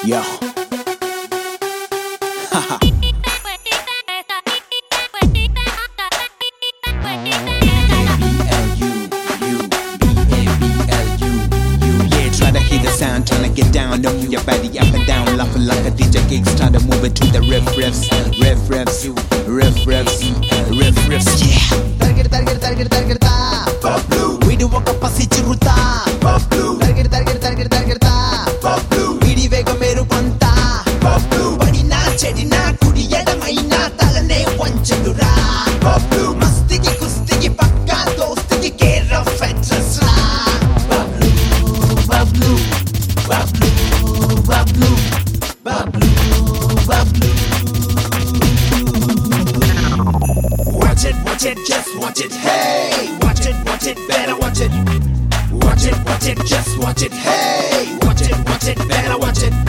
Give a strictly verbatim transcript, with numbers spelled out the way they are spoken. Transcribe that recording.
Yo. Haha. Sound, tryna get down, don't move your body up and down, laughing like a D J gigs, trying to move it to the riff riffs, riff riffs, riff riffs, riff riffs, yeah. Target, target, target, target, ta. Pop blue. We do walk up a sichuruta. Pop blue. Target, target, target, target, ta. Pop blue. We do vega meru panta. Pop blue. Badi na chedi na kudi yada maina talane wanchadura. Pop blue. Masti ki kusti ki pakka dosti ki care of fetters la. Pop blue, pop blue. Bablu, bablu, bablu, bablu. Watch it, watch it, just watch it, hey. Watch it, watch it, better watch it. Watch it, watch it, just watch it, hey. Watch it, watch it, better watch it.